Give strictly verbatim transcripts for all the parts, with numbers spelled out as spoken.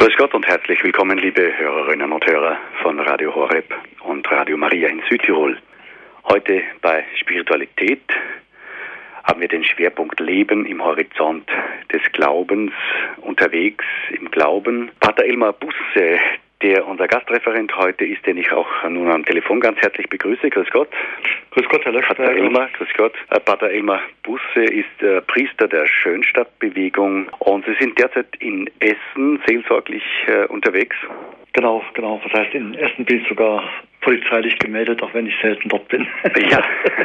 Grüß Gott und herzlich willkommen, liebe Hörerinnen und Hörer von Radio Horeb und Radio Maria in Südtirol. Heute bei Spiritualität haben wir den Schwerpunkt Leben im Horizont des Glaubens, unterwegs im Glauben. Pater Elmar Busse, der unser Gastreferent heute ist, den ich auch nun am Telefon ganz herzlich begrüße. Grüß Gott. Grüß Gott, Herr Löschberger. Pater Elmar, grüß Gott. Pater Elmar Busse ist äh, Priester der Schönstadtbewegung und Sie sind derzeit in Essen seelsorglich äh, unterwegs. Genau, genau. Das heißt, in Essen bin ich sogar polizeilich gemeldet, auch wenn ich selten dort bin. Ja,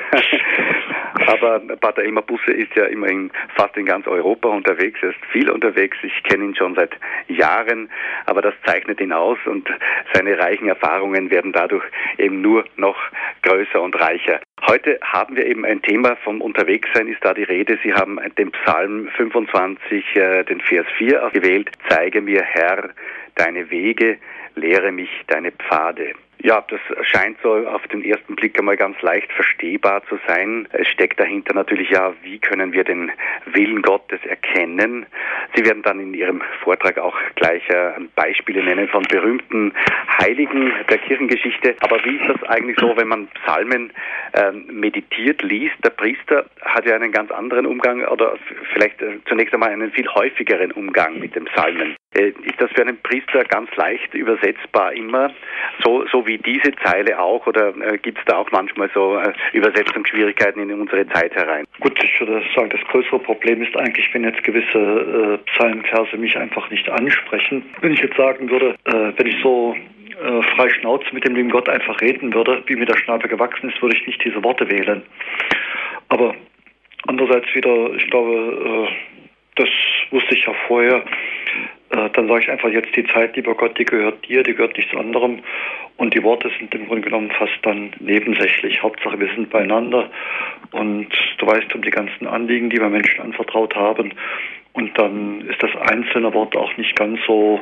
aber Pater Elmar Busse ist ja immerhin fast in ganz Europa unterwegs, er ist viel unterwegs, ich kenne ihn schon seit Jahren, aber das zeichnet ihn aus und seine reichen Erfahrungen werden dadurch eben nur noch größer und reicher. Heute haben wir eben ein Thema vom Unterwegssein, ist da die Rede. Sie haben den Psalm fünfundzwanzig, äh, den Vers vier ausgewählt. Zeige mir, Herr, deine Wege, lehre mich deine Pfade. Ja, das scheint so auf den ersten Blick einmal ganz leicht verstehbar zu sein. Es steckt dahinter natürlich ja, wie können wir den Willen Gottes erkennen. Sie werden dann in Ihrem Vortrag auch gleich äh, Beispiele nennen von berühmten Heiligen der Kirchengeschichte. Aber wie ist das eigentlich so, wenn man Psalmen äh, meditiert, liest? Der Priester hat ja einen ganz anderen Umgang oder vielleicht äh, zunächst einmal einen viel häufigeren Umgang mit den Psalmen. Äh, ist das für einen Priester ganz leicht übersetzbar immer, so, so wie diese Zeile auch, oder äh, gibt es da auch manchmal so äh, Übersetzungsschwierigkeiten in unsere Zeit herein? Gut, ich würde sagen, das größere Problem ist eigentlich, wenn jetzt gewisse äh, Psalmenverse mich einfach nicht ansprechen. Wenn ich jetzt sagen würde, äh, wenn ich so äh, frei Schnauze mit dem lieben Gott einfach reden würde, wie mir der Schnabel gewachsen ist, würde ich nicht diese Worte wählen. Aber andererseits wieder, ich glaube, äh, das wusste ich ja vorher, äh, dann sage ich einfach jetzt, die Zeit, lieber Gott, die gehört dir, die gehört nichts anderem. Und die Worte sind im Grunde genommen fast dann nebensächlich. Hauptsache, wir sind beieinander und du weißt um die ganzen Anliegen, die wir Menschen anvertraut haben. Und dann ist das einzelne Wort auch nicht ganz so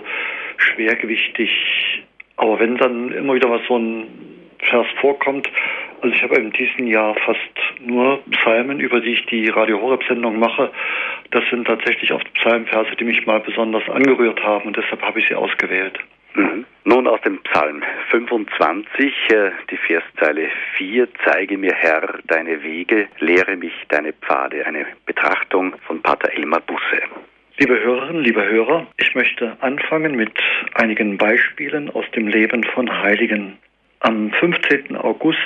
schwergewichtig. Aber wenn dann immer wieder mal so ein Vers vorkommt, also ich habe in diesem Jahr fast nur Psalmen, über die ich die Radio Horeb-Sendung mache. Das sind tatsächlich oft Psalmverse, die mich mal besonders angerührt haben und deshalb habe ich sie ausgewählt. Mhm. Nun aus dem Psalm fünfundzwanzig, äh, die Verszeile vier, zeige mir, Herr, deine Wege, lehre mich deine Pfade. Eine Betrachtung von Pater Elmar Busse. Liebe Hörerinnen, liebe Hörer, ich möchte anfangen mit einigen Beispielen aus dem Leben von Heiligen. Am fünfzehnten August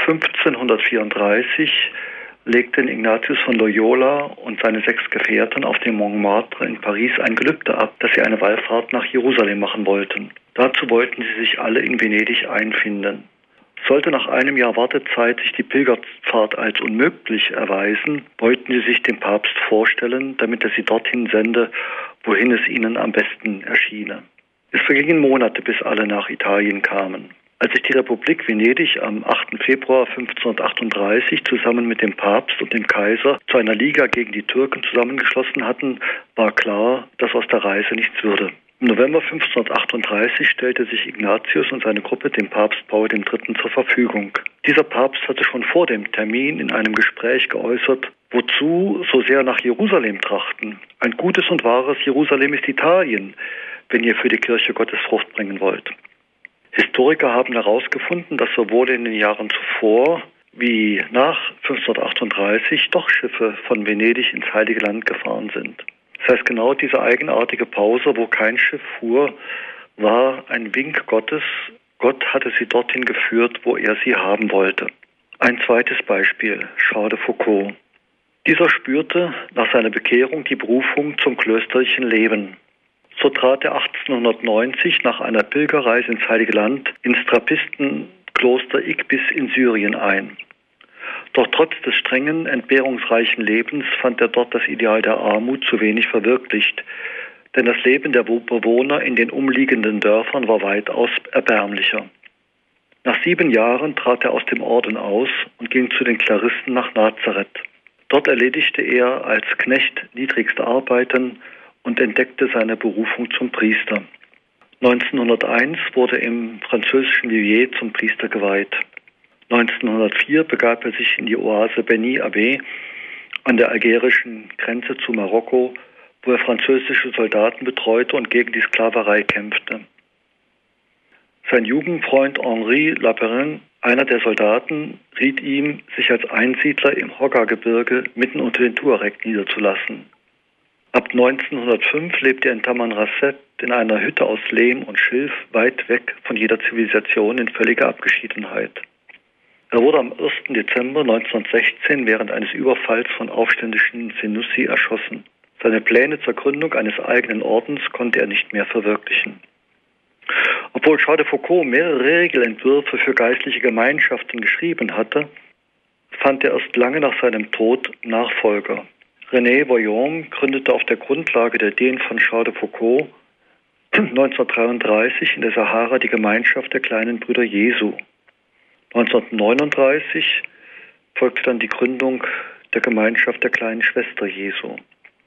fünfzehnhundertvierunddreißig legten Ignatius von Loyola und seine sechs Gefährten auf dem Montmartre in Paris ein Gelübde ab, dass sie eine Wallfahrt nach Jerusalem machen wollten. Dazu wollten sie sich alle in Venedig einfinden. Sollte nach einem Jahr Wartezeit sich die Pilgerfahrt als unmöglich erweisen, wollten sie sich dem Papst vorstellen, damit er sie dorthin sende, wohin es ihnen am besten erschiene. Es vergingen Monate, bis alle nach Italien kamen. Als sich die Republik Venedig am achten Februar fünfzehnhundertachtunddreißig zusammen mit dem Papst und dem Kaiser zu einer Liga gegen die Türken zusammengeschlossen hatten, war klar, dass aus der Reise nichts würde. Im November fünfzehnhundertachtunddreißig stellte sich Ignatius und seine Gruppe dem Papst Paul der Dritte zur Verfügung. Dieser Papst hatte schon vor dem Termin in einem Gespräch geäußert, wozu so sehr nach Jerusalem trachten. Ein gutes und wahres Jerusalem ist Italien, wenn ihr für die Kirche Gottes Frucht bringen wollt. Historiker haben herausgefunden, dass sowohl in den Jahren zuvor wie nach fünfzehnhundertachtunddreißig doch Schiffe von Venedig ins Heilige Land gefahren sind. Das heißt, genau diese eigenartige Pause, wo kein Schiff fuhr, war ein Wink Gottes. Gott hatte sie dorthin geführt, wo er sie haben wollte. Ein zweites Beispiel, Charles de Foucauld. Dieser spürte nach seiner Bekehrung die Berufung zum klösterlichen Leben. So trat er achtzehnhundertneunzig nach einer Pilgerreise ins Heilige Land ins Trappistenkloster Igbis in Syrien ein. Doch trotz des strengen, entbehrungsreichen Lebens fand er dort das Ideal der Armut zu wenig verwirklicht, denn das Leben der Bewohner in den umliegenden Dörfern war weitaus erbärmlicher. Nach sieben Jahren trat er aus dem Orden aus und ging zu den Klaristen nach Nazareth. Dort erledigte er als Knecht niedrigste Arbeiten und entdeckte seine Berufung zum Priester. neunzehnhunderteins wurde er im französischen Viviers zum Priester geweiht. neunzehnhundertvier begab er sich in die Oase Beni Abbé an der algerischen Grenze zu Marokko, wo er französische Soldaten betreute und gegen die Sklaverei kämpfte. Sein Jugendfreund Henri Laperin, einer der Soldaten, riet ihm, sich als Einsiedler im Hoggar-Gebirge mitten unter den Tuareg niederzulassen. Ab neunzehnhundertfünf lebte er in Tamanrasset in einer Hütte aus Lehm und Schilf, weit weg von jeder Zivilisation in völliger Abgeschiedenheit. Er wurde am ersten Dezember neunzehnhundertsechzehn während eines Überfalls von Aufständischen Senussi erschossen. Seine Pläne zur Gründung eines eigenen Ordens konnte er nicht mehr verwirklichen. Obwohl Charles de Foucauld mehrere Regelentwürfe für geistliche Gemeinschaften geschrieben hatte, fand er erst lange nach seinem Tod Nachfolger. René Voillaume gründete auf der Grundlage der Ideen von Charles de Foucauld neunzehnhundertdreiunddreißig in der Sahara die Gemeinschaft der kleinen Brüder Jesu. neunzehnhundertneununddreißig folgte dann die Gründung der Gemeinschaft der kleinen Schwester Jesu.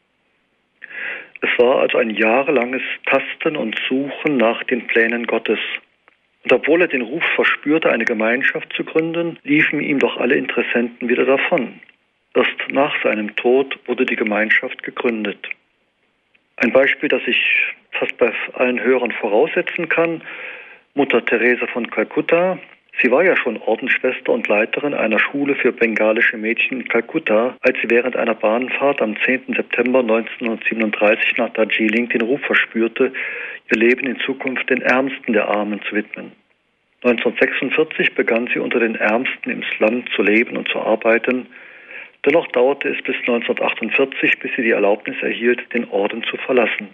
Es war also ein jahrelanges Tasten und Suchen nach den Plänen Gottes. Und obwohl er den Ruf verspürte, eine Gemeinschaft zu gründen, liefen ihm doch alle Interessenten wieder davon. Erst nach seinem Tod wurde die Gemeinschaft gegründet. Ein Beispiel, das ich fast bei allen Hörern voraussetzen kann: Mutter Teresa von Kalkutta. Sie war ja schon Ordensschwester und Leiterin einer Schule für bengalische Mädchen in Kalkutta, als sie während einer Bahnfahrt am zehnten September neunzehnhundertsiebenunddreißig nach Darjeeling den Ruf verspürte, ihr Leben in Zukunft den Ärmsten der Armen zu widmen. neunzehnhundertsechsundvierzig begann sie unter den Ärmsten im Slum zu leben und zu arbeiten. Dennoch dauerte es bis neunzehnhundertachtundvierzig, bis sie die Erlaubnis erhielt, den Orden zu verlassen.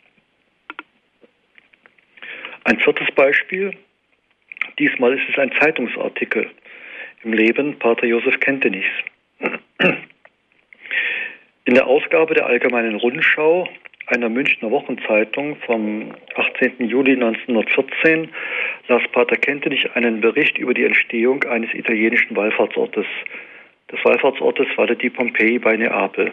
Ein viertes Beispiel. Diesmal ist es ein Zeitungsartikel im Leben Pater Josef Kentenichs. In der Ausgabe der Allgemeinen Rundschau, einer Münchner Wochenzeitung vom achtzehnten Juli neunzehnhundertvierzehn, las Pater Kentenich einen Bericht über die Entstehung eines italienischen Wallfahrtsortes, des Wallfahrtsortes Valle di Pompeii bei Neapel.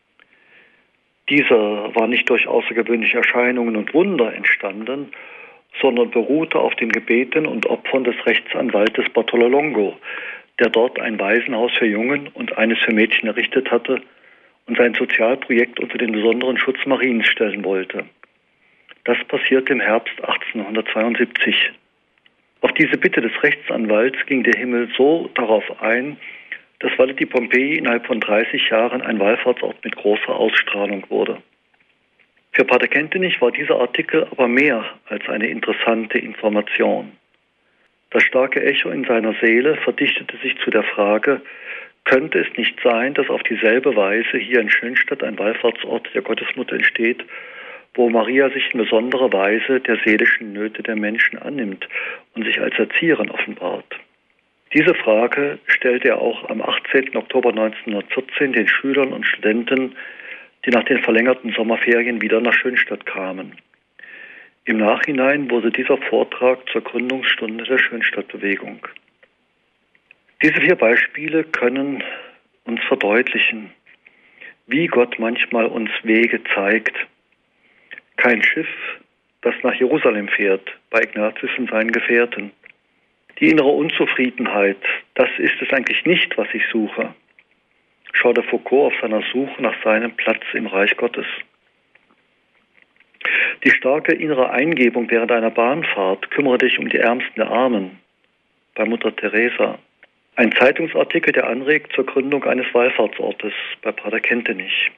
Dieser war nicht durch außergewöhnliche Erscheinungen und Wunder entstanden, sondern beruhte auf den Gebeten und Opfern des Rechtsanwaltes Bartolo Longo, der dort ein Waisenhaus für Jungen und eines für Mädchen errichtet hatte und sein Sozialprojekt unter den besonderen Schutz Mariens stellen wollte. Das passierte im Herbst achtzehnhundertzweiundsiebzig. Auf diese Bitte des Rechtsanwalts ging der Himmel so darauf ein, dass Valle di Pompeii innerhalb von dreißig Jahren ein Wallfahrtsort mit großer Ausstrahlung wurde. Für Pater Kentenich war dieser Artikel aber mehr als eine interessante Information. Das starke Echo in seiner Seele verdichtete sich zu der Frage, könnte es nicht sein, dass auf dieselbe Weise hier in Schönstatt ein Wallfahrtsort der Gottesmutter entsteht, wo Maria sich in besonderer Weise der seelischen Nöte der Menschen annimmt und sich als Erzieherin offenbart? Diese Frage stellte er auch am achtzehnten Oktober neunzehnhundertvierzehn den Schülern und Studenten, die nach den verlängerten Sommerferien wieder nach Schönstatt kamen. Im Nachhinein wurde dieser Vortrag zur Gründungsstunde der Schönstadtbewegung. Diese vier Beispiele können uns verdeutlichen, wie Gott manchmal uns Wege zeigt. Kein Schiff, das nach Jerusalem fährt, bei Ignatius und seinen Gefährten. Die innere Unzufriedenheit, das ist es eigentlich nicht, was ich suche. Charles de Foucauld auf seiner Suche nach seinem Platz im Reich Gottes. Die starke innere Eingebung während einer Bahnfahrt, kümmere dich um die Ärmsten der Armen, bei Mutter Teresa. Ein Zeitungsartikel, der anregt zur Gründung eines Wallfahrtsortes, bei Pater Kentenich.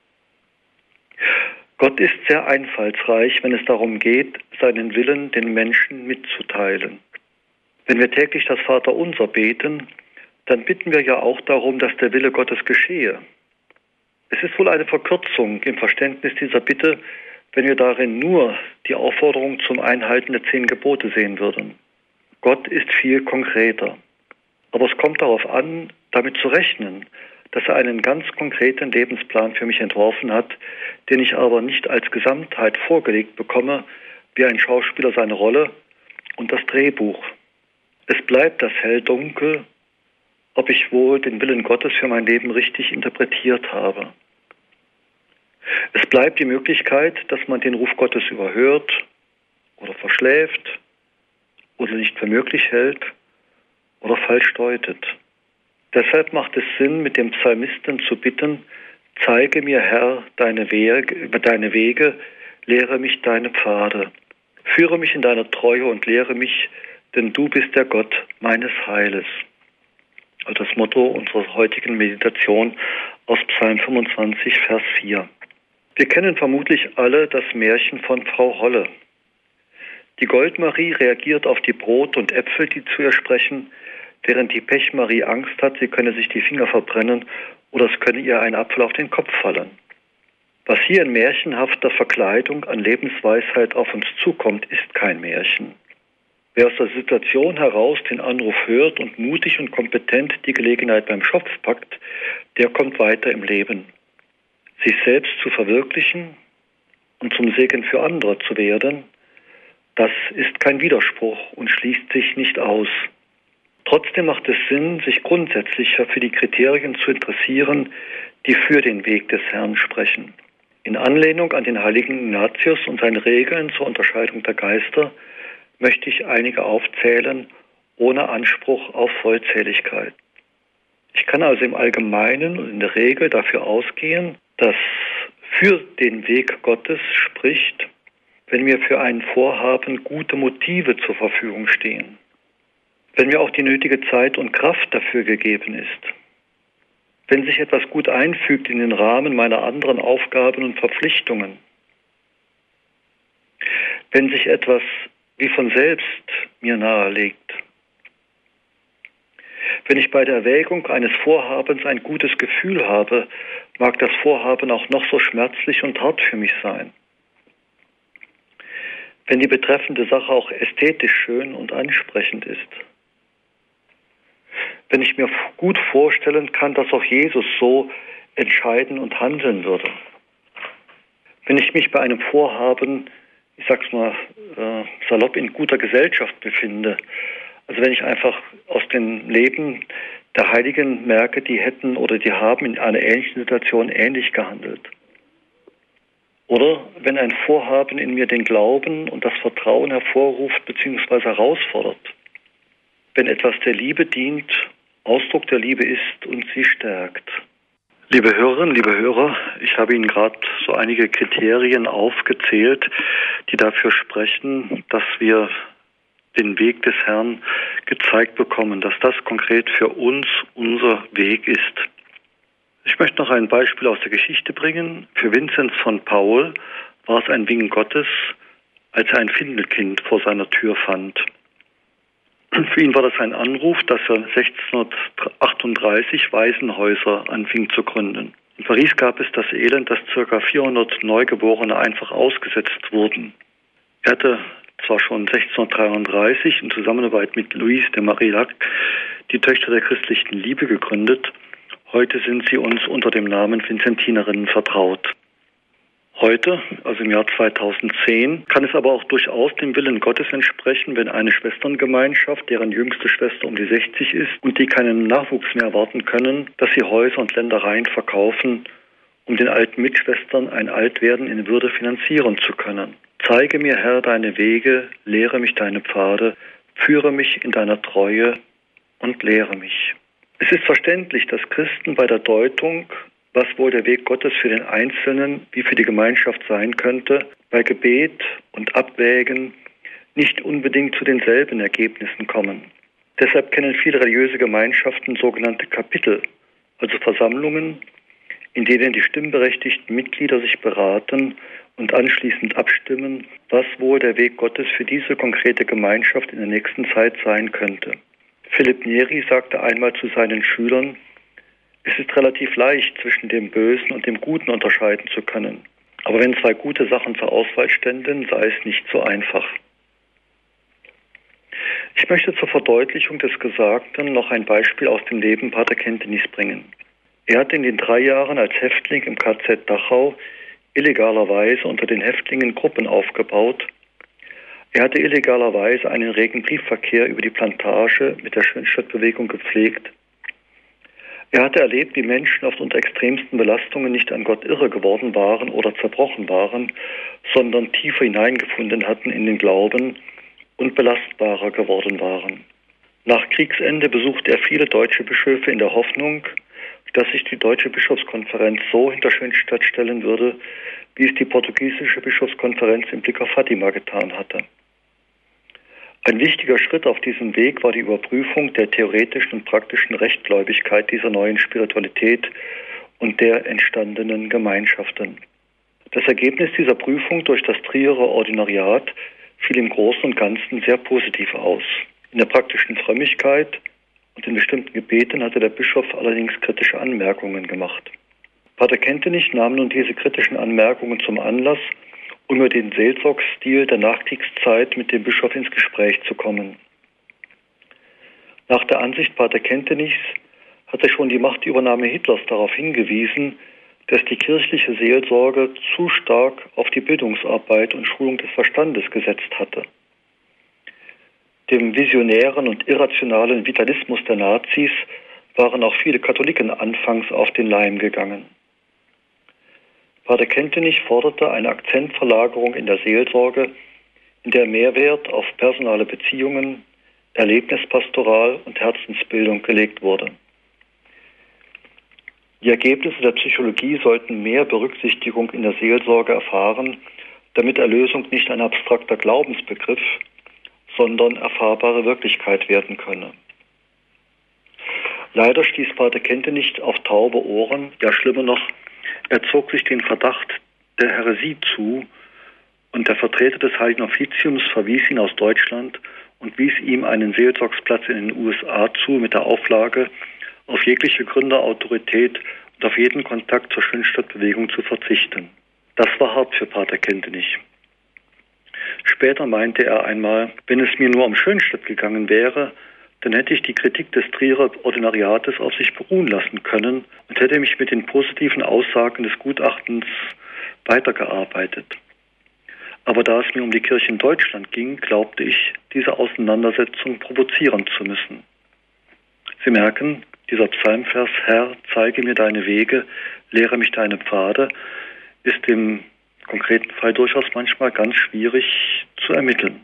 Gott ist sehr einfallsreich, wenn es darum geht, seinen Willen den Menschen mitzuteilen. Wenn wir täglich das Vaterunser beten, dann bitten wir ja auch darum, dass der Wille Gottes geschehe. Es ist wohl eine Verkürzung im Verständnis dieser Bitte, wenn wir darin nur die Aufforderung zum Einhalten der zehn Gebote sehen würden. Gott ist viel konkreter. Aber es kommt darauf an, damit zu rechnen, dass er einen ganz konkreten Lebensplan für mich entworfen hat, den ich aber nicht als Gesamtheit vorgelegt bekomme, wie ein Schauspieler seine Rolle und das Drehbuch. Es bleibt das Hell-Dunkel, ob ich wohl den Willen Gottes für mein Leben richtig interpretiert habe. Es bleibt die Möglichkeit, dass man den Ruf Gottes überhört oder verschläft oder nicht für möglich hält oder falsch deutet. Deshalb macht es Sinn, mit dem Psalmisten zu bitten, Zeige mir, Herr, deine Wege, deine Wege, lehre mich deine Pfade. Führe mich in deiner Treue und lehre mich, denn du bist der Gott meines Heiles. Also das Motto unserer heutigen Meditation aus Psalm fünfundzwanzig, Vers vier. Wir kennen vermutlich alle das Märchen von Frau Holle. Die Goldmarie reagiert auf die Brot und Äpfel, die zu ihr sprechen, während die Pechmarie Angst hat, sie könne sich die Finger verbrennen oder es könne ihr ein Apfel auf den Kopf fallen. Was hier in märchenhafter Verkleidung an Lebensweisheit auf uns zukommt, ist kein Märchen. Wer aus der Situation heraus den Anruf hört und mutig und kompetent die Gelegenheit beim Schopf packt, der kommt weiter im Leben. Sich selbst zu verwirklichen und zum Segen für andere zu werden, das ist kein Widerspruch und schließt sich nicht aus. Trotzdem macht es Sinn, sich grundsätzlicher für die Kriterien zu interessieren, die für den Weg des Herrn sprechen. In Anlehnung an den heiligen Ignatius und seine Regeln zur Unterscheidung der Geister möchte ich einige aufzählen, ohne Anspruch auf Vollzähligkeit. Ich kann also im Allgemeinen und in der Regel dafür ausgehen, dass für den Weg Gottes spricht, wenn mir für ein Vorhaben gute Motive zur Verfügung stehen, wenn mir auch die nötige Zeit und Kraft dafür gegeben ist, wenn sich etwas gut einfügt in den Rahmen meiner anderen Aufgaben und Verpflichtungen, wenn sich etwas wie von selbst mir nahelegt, wenn ich bei der Erwägung eines Vorhabens ein gutes Gefühl habe, mag das Vorhaben auch noch so schmerzlich und hart für mich sein. Wenn die betreffende Sache auch ästhetisch schön und ansprechend ist. Wenn ich mir gut vorstellen kann, dass auch Jesus so entscheiden und handeln würde. Wenn ich mich bei einem Vorhaben, ich sag's mal äh, salopp, in guter Gesellschaft befinde. Also wenn ich einfach aus dem Leben der Heiligen merke, die hätten oder die haben in einer ähnlichen Situation ähnlich gehandelt. Oder wenn ein Vorhaben in mir den Glauben und das Vertrauen hervorruft bzw. herausfordert. Wenn etwas der Liebe dient, Ausdruck der Liebe ist und sie stärkt. Liebe Hörerinnen, liebe Hörer, ich habe Ihnen gerade so einige Kriterien aufgezählt, die dafür sprechen, dass wir den Weg des Herrn gezeigt bekommen, dass das konkret für uns unser Weg ist. Ich möchte noch ein Beispiel aus der Geschichte bringen. Für Vinzenz von Paul war es ein Wink Gottes, als er ein Findelkind vor seiner Tür fand. Für ihn war das ein Anruf, dass er sechzehnhundertachtunddreißig Waisenhäuser anfing zu gründen. In Paris gab es das Elend, dass ca. vierhundert Neugeborene einfach ausgesetzt wurden. Er hatte zwar schon sechzehnhundertdreiunddreißig in Zusammenarbeit mit Louise de Marillac die Töchter der christlichen Liebe gegründet. Heute sind sie uns unter dem Namen Vinzentinerinnen vertraut. Heute, also im Jahr zweitausendzehn, kann es aber auch durchaus dem Willen Gottes entsprechen, wenn eine Schwesterngemeinschaft, deren jüngste Schwester um die sechzig ist und die keinen Nachwuchs mehr erwarten können, dass sie Häuser und Ländereien verkaufen, um den alten Mitschwestern ein Altwerden in Würde finanzieren zu können. Zeige mir, Herr, deine Wege, lehre mich deine Pfade, führe mich in deiner Treue und lehre mich. Es ist verständlich, dass Christen bei der Deutung, was wohl der Weg Gottes für den Einzelnen wie für die Gemeinschaft sein könnte, bei Gebet und Abwägen nicht unbedingt zu denselben Ergebnissen kommen. Deshalb kennen viele religiöse Gemeinschaften sogenannte Kapitel, also Versammlungen, in denen die stimmberechtigten Mitglieder sich beraten und anschließend abstimmen, was wohl der Weg Gottes für diese konkrete Gemeinschaft in der nächsten Zeit sein könnte. Philipp Neri sagte einmal zu seinen Schülern, es ist relativ leicht, zwischen dem Bösen und dem Guten unterscheiden zu können. Aber wenn zwei gute Sachen zur Auswahl ständen, sei es nicht so einfach. Ich möchte zur Verdeutlichung des Gesagten noch ein Beispiel aus dem Leben Pater Kentenis bringen. Er hat in den drei Jahren als Häftling im K Z Dachau illegalerweise unter den Häftlingen Gruppen aufgebaut. Er hatte illegalerweise einen regen Briefverkehr über die Plantage mit der Schönstadtbewegung gepflegt. Er hatte erlebt, wie Menschen oft unter extremsten Belastungen nicht an Gott irre geworden waren oder zerbrochen waren, sondern tiefer hineingefunden hatten in den Glauben und belastbarer geworden waren. Nach Kriegsende besuchte er viele deutsche Bischöfe in der Hoffnung, dass sich die Deutsche Bischofskonferenz so hinter Schönstatt stellen würde, wie es die portugiesische Bischofskonferenz im Blick auf Fatima getan hatte. Ein wichtiger Schritt auf diesem Weg war die Überprüfung der theoretischen und praktischen Rechtgläubigkeit dieser neuen Spiritualität und der entstandenen Gemeinschaften. Das Ergebnis dieser Prüfung durch das Trierer Ordinariat fiel im Großen und Ganzen sehr positiv aus. In der praktischen Frömmigkeit und in bestimmten Gebeten hatte der Bischof allerdings kritische Anmerkungen gemacht. Pater Kentenich nahm nun diese kritischen Anmerkungen zum Anlass, um über den Seelsorgstil der Nachkriegszeit mit dem Bischof ins Gespräch zu kommen. Nach der Ansicht Pater Kentenichs hatte schon die Machtübernahme Hitlers darauf hingewiesen, dass die kirchliche Seelsorge zu stark auf die Bildungsarbeit und Schulung des Verstandes gesetzt hatte. Dem visionären und irrationalen Vitalismus der Nazis waren auch viele Katholiken anfangs auf den Leim gegangen. Pater Kentenich forderte eine Akzentverlagerung in der Seelsorge, in der Mehrwert auf personale Beziehungen, Erlebnispastoral und Herzensbildung gelegt wurde. Die Ergebnisse der Psychologie sollten mehr Berücksichtigung in der Seelsorge erfahren, damit Erlösung nicht ein abstrakter Glaubensbegriff, sondern erfahrbare Wirklichkeit werden könne. Leider stieß Pater Kentenich auf taube Ohren, ja schlimmer noch, er zog sich den Verdacht der Häresie zu und der Vertreter des Heiligen Offiziums verwies ihn aus Deutschland und wies ihm einen Seelsorgsplatz in den U S A zu mit der Auflage, auf jegliche Gründerautorität und auf jeden Kontakt zur Schönstadtbewegung zu verzichten. Das war hart für Pater Kentenich. Später meinte er einmal, wenn es mir nur um Schönstadt gegangen wäre, dann hätte ich die Kritik des Trierer Ordinariates auf sich beruhen lassen können und hätte mich mit den positiven Aussagen des Gutachtens weitergearbeitet. Aber da es mir um die Kirche in Deutschland ging, glaubte ich, diese Auseinandersetzung provozieren zu müssen. Sie merken, dieser Psalmvers, Herr, zeige mir deine Wege, lehre mich deine Pfade, ist im konkreten Fall durchaus manchmal ganz schwierig zu ermitteln.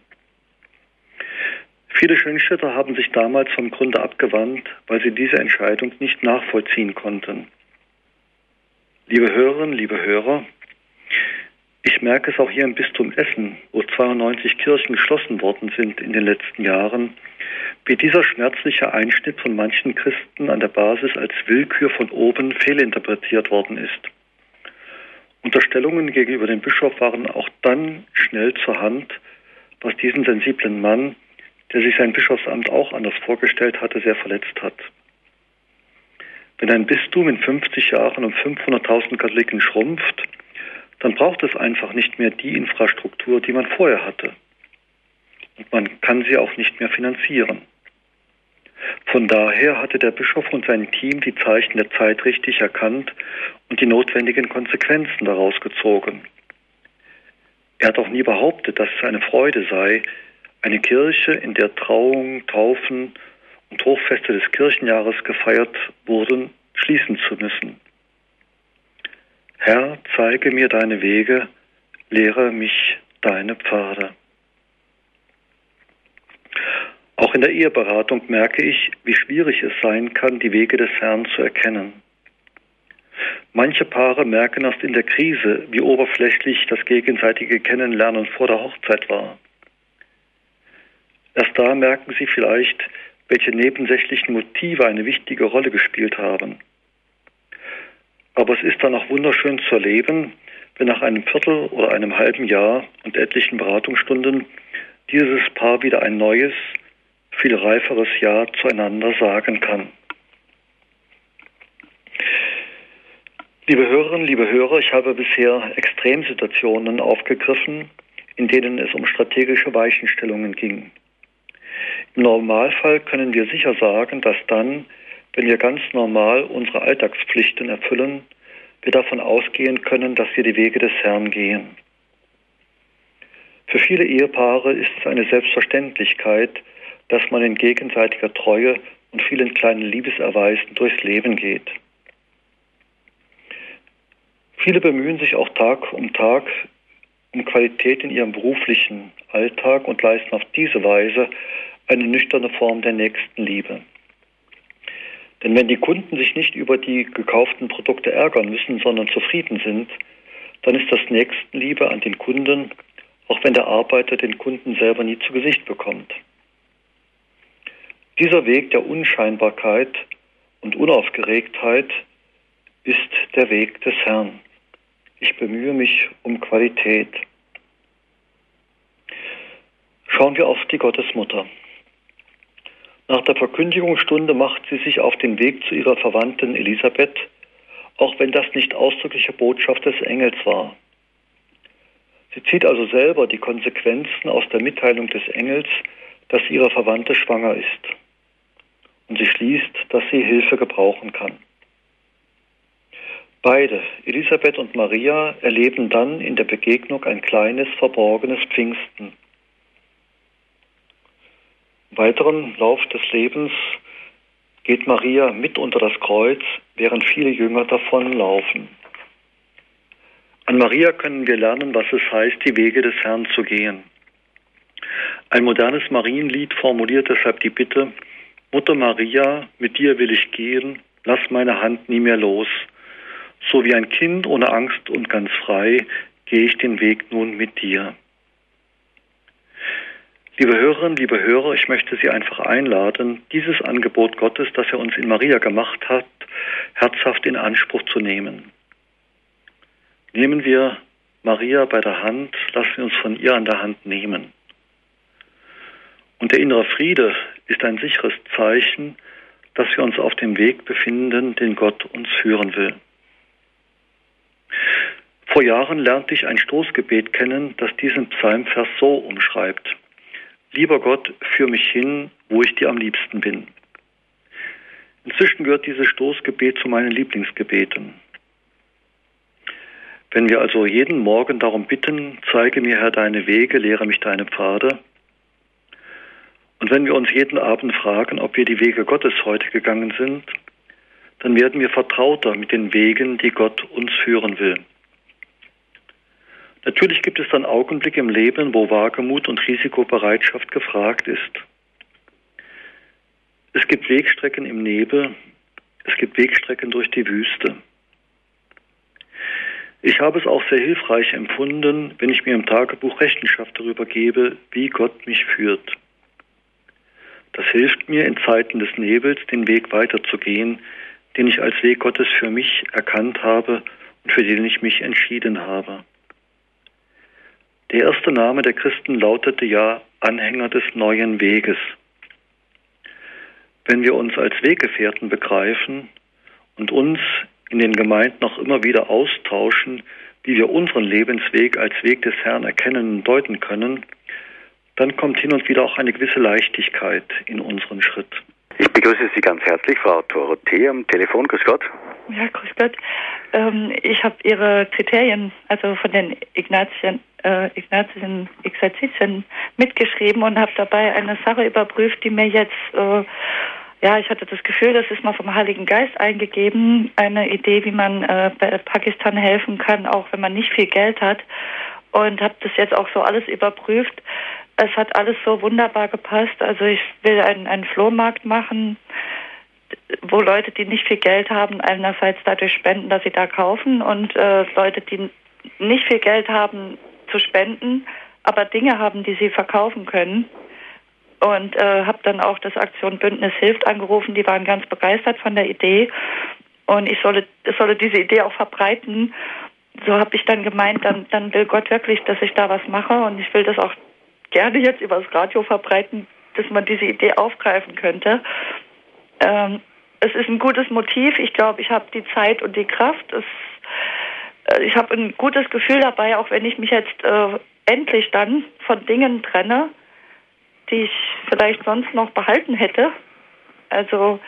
Viele Schönstädter haben sich damals vom Grunde abgewandt, weil sie diese Entscheidung nicht nachvollziehen konnten. Liebe Hörerinnen, liebe Hörer, ich merke es auch hier im Bistum Essen, wo zweiundneunzig Kirchen geschlossen worden sind in den letzten Jahren, wie dieser schmerzliche Einschnitt von manchen Christen an der Basis als Willkür von oben fehlinterpretiert worden ist. Unterstellungen gegenüber dem Bischof waren auch dann schnell zur Hand, was diesen sensiblen Mann, der sich sein Bischofsamt auch anders vorgestellt hatte, sehr verletzt hat. Wenn ein Bistum in fünfzig Jahren um fünfhunderttausend Katholiken schrumpft, dann braucht es einfach nicht mehr die Infrastruktur, die man vorher hatte. Und man kann sie auch nicht mehr finanzieren. Von daher hatte der Bischof und sein Team die Zeichen der Zeit richtig erkannt und die notwendigen Konsequenzen daraus gezogen. Er hat auch nie behauptet, dass es eine Freude sei, eine Kirche, in der Trauungen, Taufen und Hochfeste des Kirchenjahres gefeiert wurden, schließen zu müssen. Herr, zeige mir deine Wege, lehre mich deine Pfade. Auch in der Eheberatung merke ich, wie schwierig es sein kann, die Wege des Herrn zu erkennen. Manche Paare merken erst in der Krise, wie oberflächlich das gegenseitige Kennenlernen vor der Hochzeit war. Erst da merken sie vielleicht, welche nebensächlichen Motive eine wichtige Rolle gespielt haben. Aber es ist dann auch wunderschön zu erleben, wenn nach einem Viertel oder einem halben Jahr und etlichen Beratungsstunden dieses Paar wieder ein neues, viel reiferes Ja zueinander sagen kann. Liebe Hörerinnen, liebe Hörer, ich habe bisher Extremsituationen aufgegriffen, in denen es um strategische Weichenstellungen ging. Im Normalfall können wir sicher sagen, dass dann, wenn wir ganz normal unsere Alltagspflichten erfüllen, wir davon ausgehen können, dass wir die Wege des Herrn gehen. Für viele Ehepaare ist es eine Selbstverständlichkeit, dass man in gegenseitiger Treue und vielen kleinen Liebeserweisen durchs Leben geht. Viele bemühen sich auch Tag um Tag um Qualität in ihrem beruflichen Alltag und leisten auf diese Weise eine nüchterne Form der Nächstenliebe. Denn wenn die Kunden sich nicht über die gekauften Produkte ärgern müssen, sondern zufrieden sind, dann ist das Nächstenliebe an den Kunden, auch wenn der Arbeiter den Kunden selber nie zu Gesicht bekommt. Dieser Weg der Unscheinbarkeit und Unaufgeregtheit ist der Weg des Herrn. Ich bemühe mich um Qualität. Schauen wir auf die Gottesmutter. Nach der Verkündigungsstunde macht sie sich auf den Weg zu ihrer Verwandten Elisabeth, auch wenn das nicht ausdrückliche Botschaft des Engels war. Sie zieht also selber die Konsequenzen aus der Mitteilung des Engels, dass ihre Verwandte schwanger ist. Und sie schließt, dass sie Hilfe gebrauchen kann. Beide, Elisabeth und Maria, erleben dann in der Begegnung ein kleines, verborgenes Pfingsten. Im weiteren Lauf des Lebens geht Maria mit unter das Kreuz, während viele Jünger davonlaufen. An Maria können wir lernen, was es heißt, die Wege des Herrn zu gehen. Ein modernes Marienlied formuliert deshalb die Bitte: Mutter Maria, mit dir will ich gehen, lass meine Hand nie mehr los. So wie ein Kind ohne Angst und ganz frei, gehe ich den Weg nun mit dir. Liebe Hörerinnen, liebe Hörer, ich möchte Sie einfach einladen, dieses Angebot Gottes, das er uns in Maria gemacht hat, herzhaft in Anspruch zu nehmen. Nehmen wir Maria bei der Hand, lassen wir uns von ihr an der Hand nehmen. Und der innere Friede ist ein sicheres Zeichen, dass wir uns auf dem Weg befinden, den Gott uns führen will. Vor Jahren lernte ich ein Stoßgebet kennen, das diesen Psalmvers so umschreibt: Lieber Gott, führ mich hin, wo ich dir am liebsten bin. Inzwischen gehört dieses Stoßgebet zu meinen Lieblingsgebeten. Wenn wir also jeden Morgen darum bitten, zeige mir, Herr, deine Wege, lehre mich deine Pfade. Und wenn wir uns jeden Abend fragen, ob wir die Wege Gottes heute gegangen sind, dann werden wir vertrauter mit den Wegen, die Gott uns führen will. Natürlich gibt es dann Augenblicke im Leben, wo Wagemut und Risikobereitschaft gefragt ist. Es gibt Wegstrecken im Nebel, es gibt Wegstrecken durch die Wüste. Ich habe es auch sehr hilfreich empfunden, wenn ich mir im Tagebuch Rechenschaft darüber gebe, wie Gott mich führt. Das hilft mir, in Zeiten des Nebels den Weg weiterzugehen, den ich als Weg Gottes für mich erkannt habe und für den ich mich entschieden habe. Der erste Name der Christen lautete ja Anhänger des neuen Weges. Wenn wir uns als Weggefährten begreifen und uns in den Gemeinden auch immer wieder austauschen, wie wir unseren Lebensweg als Weg des Herrn erkennen und deuten können, dann kommt hin und wieder auch eine gewisse Leichtigkeit in unseren Schritt. Ich begrüße Sie ganz herzlich, Frau Dorothee, am Telefon. Grüß Gott. Ja, grüß Gott. Ähm, ich habe Ihre Kriterien, also von den Ignatien, äh, Ignatischen Exerzitien mitgeschrieben und habe dabei eine Sache überprüft, die mir jetzt, äh, ja, ich hatte das Gefühl, das ist mal vom Heiligen Geist eingegeben, eine Idee, wie man äh, Pakistan helfen kann, auch wenn man nicht viel Geld hat. Und habe das jetzt auch so alles überprüft. Es hat alles so wunderbar gepasst. Also ich will einen, einen Flohmarkt machen, wo Leute, die nicht viel Geld haben, einerseits dadurch spenden, dass sie da kaufen, und äh, Leute, die nicht viel Geld haben, zu spenden, aber Dinge haben, die sie verkaufen können. Und äh, habe dann auch das Aktion Bündnis Hilft angerufen. Die waren ganz begeistert von der Idee. Und ich solle, solle diese Idee auch verbreiten. So habe ich dann gemeint, dann, dann will Gott wirklich, dass ich da was mache. Und ich will das auch gerne jetzt übers Radio verbreiten, dass man diese Idee aufgreifen könnte. Ähm, es ist ein gutes Motiv. Ich glaube, ich habe die Zeit und die Kraft. Es, äh, ich habe ein gutes Gefühl dabei, auch wenn ich mich jetzt äh, endlich dann von Dingen trenne, die ich vielleicht sonst noch behalten hätte. Also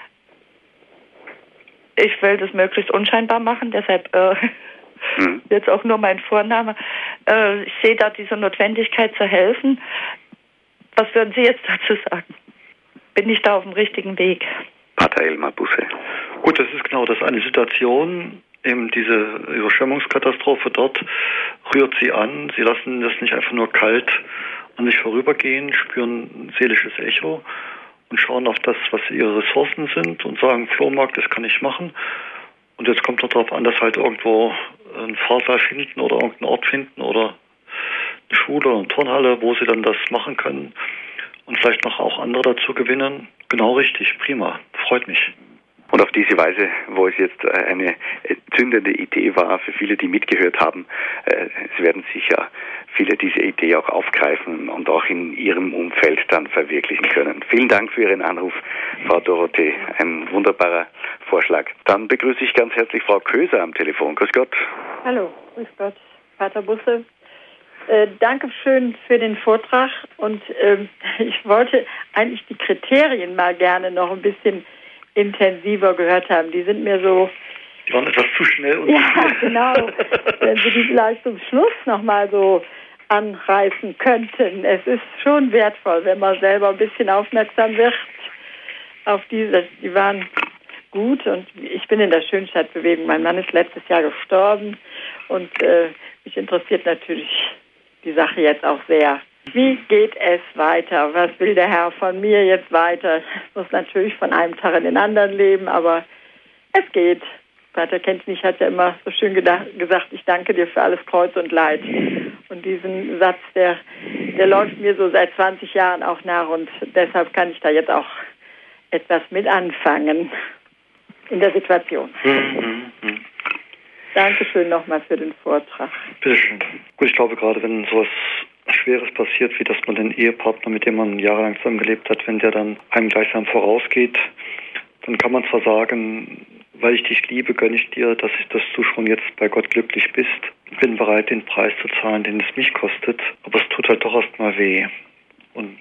ich will das möglichst unscheinbar machen, deshalb äh, hm. jetzt auch nur mein Vorname. Äh, ich sehe da diese Notwendigkeit zu helfen. Was würden Sie jetzt dazu sagen? Bin ich da auf dem richtigen Weg? Pater Elmar Busse. Gut, das ist genau das. Eine Situation, eben diese Überschwemmungskatastrophe dort, rührt Sie an. Sie lassen das nicht einfach nur kalt an sich vorübergehen, spüren ein seelisches Echo und schauen auf das, was ihre Ressourcen sind und sagen, Flohmarkt, das kann ich machen. Und jetzt kommt es darauf an, dass halt irgendwo ein Pfarrsaal finden oder irgendeinen Ort finden oder eine Schule oder eine Turnhalle, wo sie dann das machen können und vielleicht noch auch andere dazu gewinnen. Genau richtig, prima, freut mich. Und auf diese Weise, wo es jetzt eine zündende Idee war für viele, die mitgehört haben, es werden sicher viele diese Idee auch aufgreifen und auch in ihrem Umfeld dann verwirklichen können. Vielen Dank für Ihren Anruf, Frau Dorothee. Ein wunderbarer Vorschlag. Dann begrüße ich ganz herzlich Frau Köser am Telefon. Grüß Gott. Hallo, grüß Gott, Pater Busse. Äh, danke schön für den Vortrag und äh, ich wollte eigentlich die Kriterien mal gerne noch ein bisschen intensiver gehört haben. Die sind mir so... Die waren etwas zu schnell. Und ja, genau. Wenn Sie die vielleicht zum Schluss nochmal so anreißen könnten. Es ist schon wertvoll, wenn man selber ein bisschen aufmerksam wird auf diese. Die waren gut und ich bin in der Schönstadtbewegung. Mein Mann ist letztes Jahr gestorben und äh, mich interessiert natürlich die Sache jetzt auch sehr. Wie geht es weiter? Was will der Herr von mir jetzt weiter? Ich muss natürlich von einem Tag in den anderen leben, aber es geht. Pater Kentenich hat ja immer so schön gedacht, gesagt, ich danke dir für alles Kreuz und Leid. Und diesen Satz, der, der läuft mir so seit zwanzig Jahren auch nach und deshalb kann ich da jetzt auch etwas mit anfangen in der Situation. Mhm. Dankeschön nochmal für den Vortrag. Bitteschön. Gut, ich glaube gerade, wenn sowas Schweres passiert, wie dass man den Ehepartner, mit dem man jahrelang zusammengelebt hat, wenn der dann einem gleichsam vorausgeht, dann kann man zwar sagen, weil ich dich liebe, gönne ich dir, dass, ich, dass du schon jetzt bei Gott glücklich bist. Ich bin bereit, den Preis zu zahlen, den es mich kostet, aber es tut halt doch erstmal weh. Und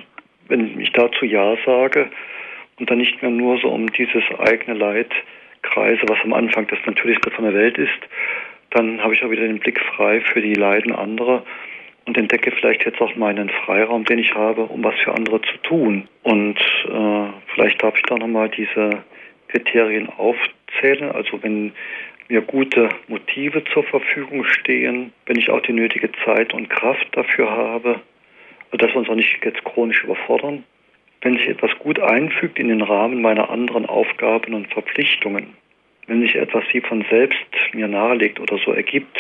wenn ich dazu Ja sage und dann nicht mehr nur so um dieses eigene Leid kreise, was am Anfang das Natürlichste von der Welt ist, dann habe ich auch wieder den Blick frei für die Leiden anderer und entdecke vielleicht jetzt auch meinen Freiraum, den ich habe, um was für andere zu tun. Und äh, vielleicht darf ich da nochmal diese Kriterien aufzählen. Also wenn mir gute Motive zur Verfügung stehen, wenn ich auch die nötige Zeit und Kraft dafür habe, dass wir uns auch nicht jetzt chronisch überfordern, wenn sich etwas gut einfügt in den Rahmen meiner anderen Aufgaben und Verpflichtungen, wenn sich etwas wie von selbst mir nahelegt oder so ergibt.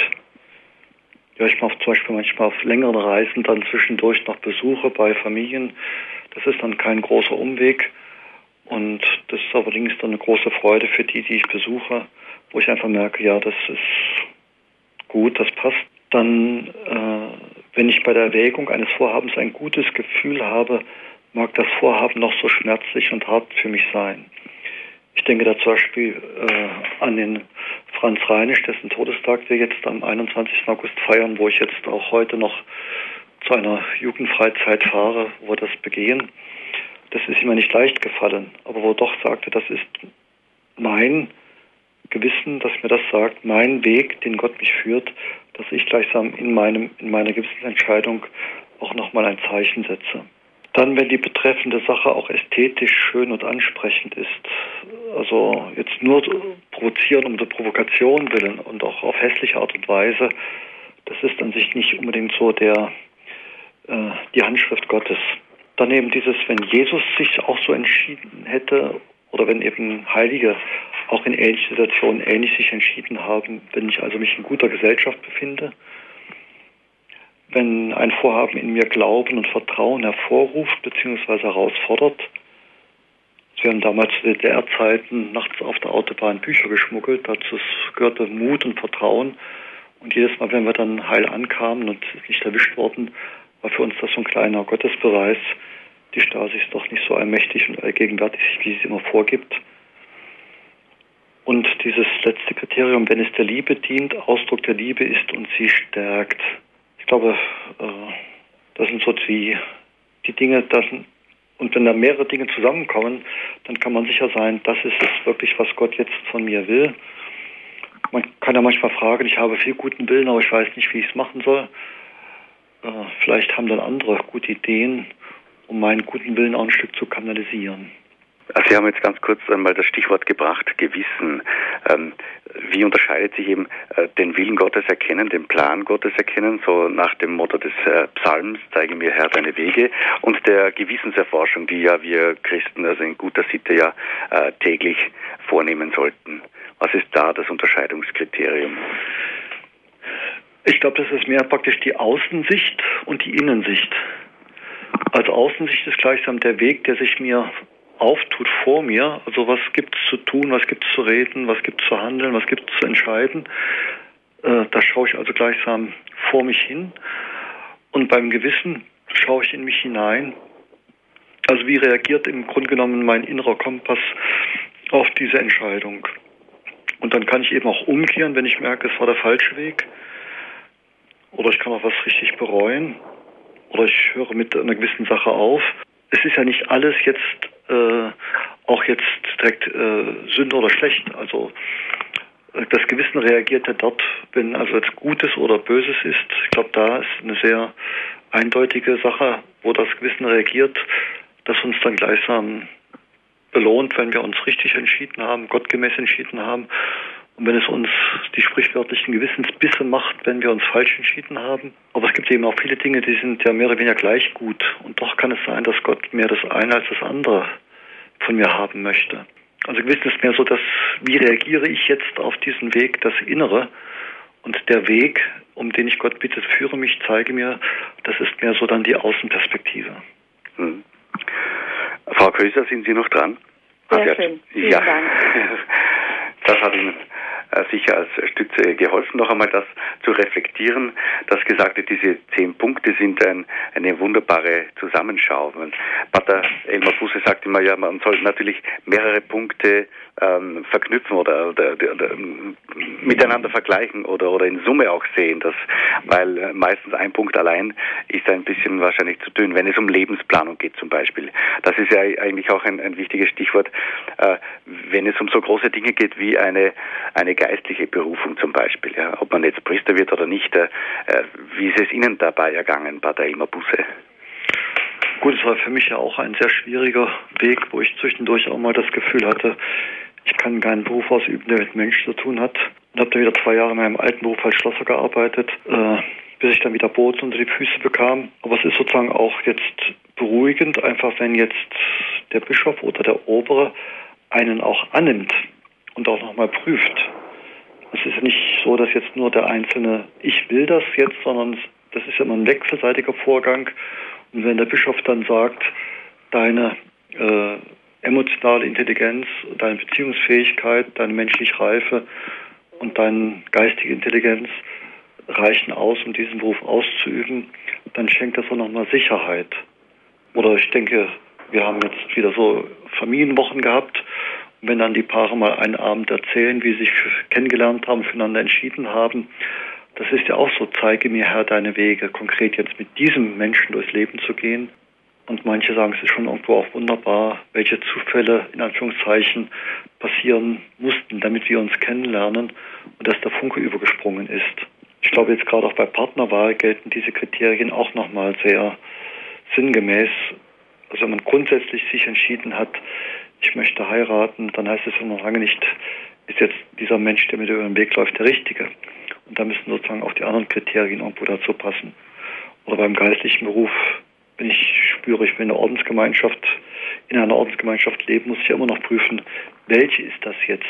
Ja, ich mache zum Beispiel manchmal auf längeren Reisen dann zwischendurch noch Besuche bei Familien. Das ist dann kein großer Umweg und das ist allerdings dann eine große Freude für die, die ich besuche, wo ich einfach merke, ja, das ist gut, das passt. Dann, äh, wenn ich bei der Erwägung eines Vorhabens ein gutes Gefühl habe, mag das Vorhaben noch so schmerzlich und hart für mich sein. Ich denke da zum Beispiel äh, an den Franz Reinisch, dessen Todestag wir jetzt am einundzwanzigsten August feiern, wo ich jetzt auch heute noch zu einer Jugendfreizeit fahre, wo wir das begehen. Das ist ihm nicht leicht gefallen, aber wo er doch sagte, das ist mein Gewissen, das mir das sagt, mein Weg, den Gott mich führt, dass ich gleichsam in meinem in meiner Gewissensentscheidung auch nochmal ein Zeichen setze. Dann, wenn die betreffende Sache auch ästhetisch schön und ansprechend ist, also jetzt nur provozieren um der Provokation willen und auch auf hässliche Art und Weise, das ist an sich nicht unbedingt so der äh, die Handschrift Gottes. Dann eben dieses, wenn Jesus sich auch so entschieden hätte oder wenn eben Heilige auch in ähnlichen Situationen ähnlich sich entschieden haben, wenn ich also mich in guter Gesellschaft befinde, wenn ein Vorhaben in mir Glauben und Vertrauen hervorruft bzw. herausfordert. Wir haben damals zu D D R-Zeiten nachts auf der Autobahn Bücher geschmuggelt. Dazu gehörte Mut und Vertrauen. Und jedes Mal, wenn wir dann heil ankamen und nicht erwischt wurden, war für uns das so ein kleiner Gottesbeweis. Die Stasi ist doch nicht so allmächtig und allgegenwärtig, wie sie es immer vorgibt. Und dieses letzte Kriterium, wenn es der Liebe dient, Ausdruck der Liebe ist und sie stärkt. Ich glaube, das sind so die, die Dinge, das, und wenn da mehrere Dinge zusammenkommen, dann kann man sicher sein, das ist es wirklich, was Gott jetzt von mir will. Man kann ja manchmal fragen, ich habe viel guten Willen, aber ich weiß nicht, wie ich es machen soll. Vielleicht haben dann andere gute Ideen, um meinen guten Willen auch ein Stück zu kanalisieren. Also Sie haben jetzt ganz kurz einmal das Stichwort gebracht, Gewissen. Ähm, wie unterscheidet sich eben äh, den Willen Gottes erkennen, den Plan Gottes erkennen, so nach dem Motto des äh, Psalms, zeige mir Herr deine Wege, und der Gewissenserforschung, die ja wir Christen also in guter Sitte ja äh, täglich vornehmen sollten. Was ist da das Unterscheidungskriterium? Ich glaube, das ist mehr praktisch die Außensicht und die Innensicht. Als Außensicht ist gleichsam der Weg, der sich mir auftut vor mir, also was gibt es zu tun, was gibt es zu reden, was gibt es zu handeln, was gibt es zu entscheiden. Äh, da schaue ich also gleichsam vor mich hin, und beim Gewissen schaue ich in mich hinein. Also wie reagiert im Grunde genommen mein innerer Kompass auf diese Entscheidung? Und dann kann ich eben auch umkehren, wenn ich merke, es war der falsche Weg, oder ich kann auch was richtig bereuen, oder ich höre mit einer gewissen Sache auf. Es ist ja nicht alles jetzt äh, auch jetzt direkt äh, Sünde oder schlecht. Also äh, das Gewissen reagiert ja dort, wenn also jetzt Gutes oder Böses ist. Ich glaube, da ist eine sehr eindeutige Sache, wo das Gewissen reagiert, das uns dann gleichsam belohnt, wenn wir uns richtig entschieden haben, gottgemäß entschieden haben. Und wenn es uns die sprichwörtlichen Gewissensbisse macht, wenn wir uns falsch entschieden haben. Aber es gibt eben auch viele Dinge, die sind ja mehr oder weniger gleich gut. Und doch kann es sein, dass Gott mehr das eine als das andere von mir haben möchte. Also Gewissen ist mehr so, dass, wie reagiere ich jetzt auf diesen Weg, das Innere. Und der Weg, um den ich Gott bitte, führe mich, zeige mir, das ist mehr so dann die Außenperspektive. Hm. Frau Köser, sind Sie noch dran? Sehr schön. Vielen ja. Dank. Das hat Ihnen äh, sicher als Stütze geholfen, noch einmal das zu reflektieren. Das Gesagte, diese zehn Punkte sind ein, eine wunderbare Zusammenschau. Pater Elmar Busse sagt immer, ja, man soll natürlich mehrere Punkte ähm, verknüpfen oder, oder, oder, oder miteinander vergleichen oder, oder in Summe auch sehen, das, weil meistens ein Punkt allein ist ein bisschen wahrscheinlich zu dünn, wenn es um Lebensplanung geht zum Beispiel. Das ist ja eigentlich auch ein, ein wichtiges Stichwort, äh, wenn es um so große Dinge geht wie eine, eine geistliche Berufung zum Beispiel, ja, ob man jetzt Priester wird oder nicht. Äh, wie ist es Ihnen dabei ergangen, Pater Elmar Busse? Gut, es war für mich ja auch ein sehr schwieriger Weg, wo ich zwischendurch auch mal das Gefühl hatte, ich kann keinen Beruf ausüben, der mit Menschen zu tun hat. Und habe dann wieder zwei Jahre in meinem alten Beruf als Schlosser gearbeitet, äh, bis ich dann wieder Boden unter die Füße bekam. Aber es ist sozusagen auch jetzt beruhigend, einfach wenn jetzt der Bischof oder der Obere einen auch annimmt und auch nochmal prüft. Es ist ja nicht so, dass jetzt nur der Einzelne, ich will das jetzt, sondern das ist ja immer ein wechselseitiger Vorgang. Und wenn der Bischof dann sagt, deine äh, emotionale Intelligenz, deine Beziehungsfähigkeit, deine menschliche Reife und deine geistige Intelligenz reichen aus, um diesen Beruf auszuüben, dann schenkt das auch nochmal Sicherheit. Oder ich denke, wir haben jetzt wieder so Familienwochen gehabt, und wenn dann die Paare mal einen Abend erzählen, wie sie sich kennengelernt haben, füreinander entschieden haben, das ist ja auch so, zeige mir, Herr, deine Wege, konkret jetzt mit diesem Menschen durchs Leben zu gehen. Und manche sagen, es ist schon irgendwo auch wunderbar, welche Zufälle, in Anführungszeichen, passieren mussten, damit wir uns kennenlernen und dass der Funke übergesprungen ist. Ich glaube, jetzt gerade auch bei Partnerwahl gelten diese Kriterien auch nochmal sehr sinngemäß. Also wenn man grundsätzlich sich entschieden hat, ich möchte heiraten, dann heißt es ja noch lange nicht, ist jetzt dieser Mensch, der mir über den Weg läuft, der Richtige. Und da müssen sozusagen auch die anderen Kriterien irgendwo dazu passen. Oder beim geistlichen Beruf, wenn ich spüre, ich will in einer Ordensgemeinschaft, in einer Ordensgemeinschaft leben, muss ich immer noch prüfen, welche ist das jetzt?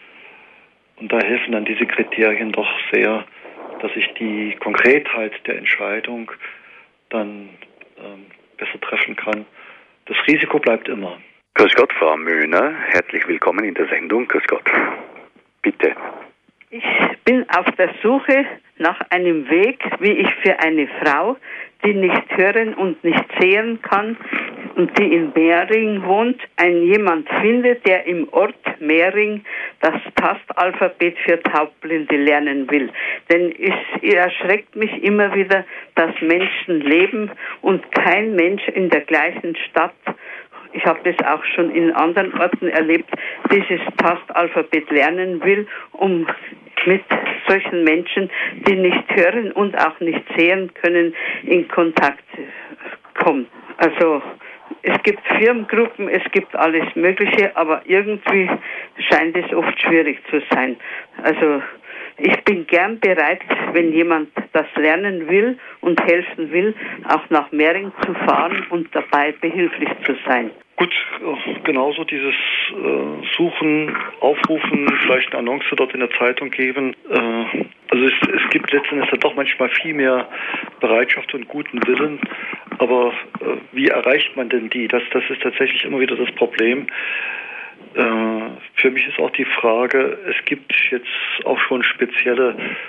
Und da helfen dann diese Kriterien doch sehr, dass ich die Konkretheit der Entscheidung dann ähm, besser treffen kann. Das Risiko bleibt immer. Grüß Gott, Frau Möhner. Herzlich willkommen in der Sendung. Grüß Gott. Bitte. Ich bin auf der Suche nach einem Weg, wie ich für eine Frau, die nicht hören und nicht sehen kann und die in Mehring wohnt, einen jemand finde, der im Ort Mehring das Tastalphabet für Taubblinde lernen will. Denn es erschreckt mich immer wieder, dass Menschen leben und kein Mensch in der gleichen Stadt, ich habe das auch schon in anderen Orten erlebt, dieses Tastalphabet lernen will, um mit solchen Menschen, die nicht hören und auch nicht sehen können, in Kontakt kommen. Also es gibt Firmengruppen, es gibt alles Mögliche, aber irgendwie scheint es oft schwierig zu sein. Also ich bin gern bereit, wenn jemand das lernen will und helfen will, auch nach Mehring zu fahren und dabei behilflich zu sein. Gut, genauso dieses äh, Suchen, Aufrufen, vielleicht eine Annonce dort in der Zeitung geben. Äh, also es, es gibt letztendlich ja doch manchmal viel mehr Bereitschaft und guten Willen, aber äh, wie erreicht man denn die? Das, das ist tatsächlich immer wieder das Problem. Äh, für mich ist auch die Frage, es gibt jetzt auch schon spezielle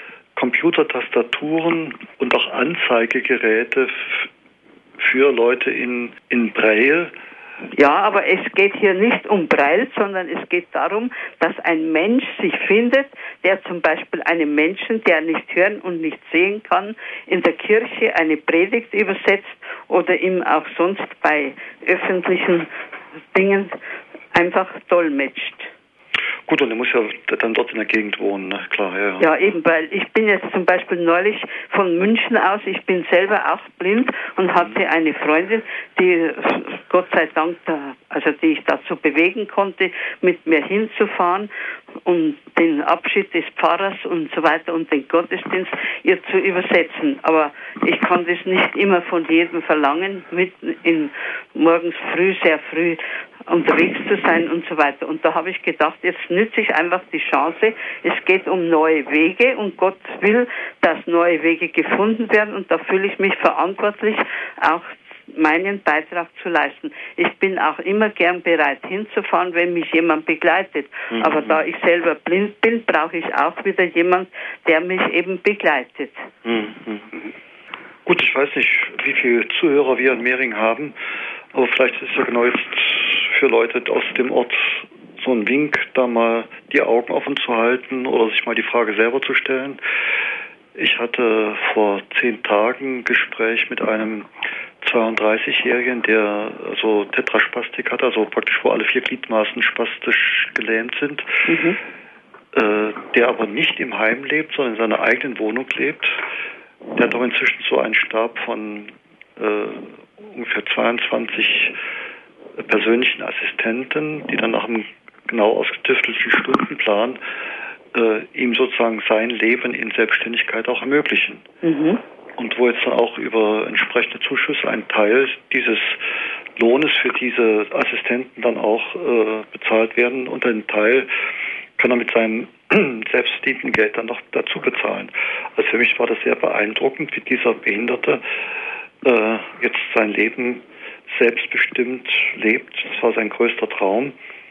Computertastaturen und auch Anzeigegeräte f- für Leute in, in Braille. Ja, aber es geht hier nicht um Braille, sondern es geht darum, dass ein Mensch sich findet, der zum Beispiel einem Menschen, der nicht hören und nicht sehen kann, in der Kirche eine Predigt übersetzt oder ihm auch sonst bei öffentlichen Dingen einfach dolmetscht. Gut, und er muss ja dann dort in der Gegend wohnen, ne? Klar, ja. Ja, eben, weil ich bin jetzt zum Beispiel neulich von München aus, ich bin selber auch blind und hatte eine Freundin, die Gott sei Dank, da, also die ich dazu bewegen konnte, mit mir hinzufahren und den Abschied des Pfarrers und so weiter und den Gottesdienst ihr zu übersetzen. Aber ich kann das nicht immer von jedem verlangen, mitten in morgens früh, sehr früh unterwegs zu sein und so weiter. Und da habe ich gedacht, jetzt nütze ich einfach die Chance. Es geht um neue Wege und Gott will, dass neue Wege gefunden werden und da fühle ich mich verantwortlich, auch meinen Beitrag zu leisten. Ich bin auch immer gern bereit hinzufahren, wenn mich jemand begleitet. Mhm. Aber da ich selber blind bin, brauche ich auch wieder jemand, der mich eben begleitet. Mhm. Gut, ich weiß nicht, wie viele Zuhörer wir in Mehring haben, aber vielleicht ist ja genau jetzt für Leute aus dem Ort so ein Wink, da mal die Augen offen zu halten oder sich mal die Frage selber zu stellen. Ich hatte vor zehn Tagen ein Gespräch mit einem zweiunddreißigjährigen, der so Tetraspastik hat, also praktisch wo alle vier Gliedmaßen spastisch gelähmt sind, mhm. äh, der aber nicht im Heim lebt, sondern in seiner eigenen Wohnung lebt. Der hat auch inzwischen so einen Stab von äh, ungefähr zweiundzwanzig persönlichen Assistenten, die dann nach einem genau ausgetüftelten Stundenplan äh, ihm sozusagen sein Leben in Selbstständigkeit auch ermöglichen. Mhm. Und wo jetzt dann auch über entsprechende Zuschüsse ein Teil dieses Lohnes für diese Assistenten dann auch äh, bezahlt werden und ein Teil kann er mit seinem selbstverdienten Geld dann noch dazu bezahlen. Also für mich war das sehr beeindruckend, wie dieser Behinderte äh, jetzt sein Leben selbstbestimmt lebt. Das war sein größter Traum.